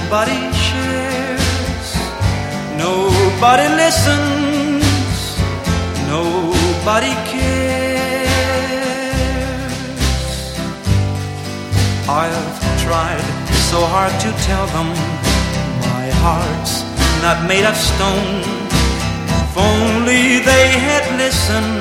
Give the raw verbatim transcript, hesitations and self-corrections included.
nobody shares, nobody listens, nobody cares. I've tried so hard to tell them my heart's not made of stone. If only they had listened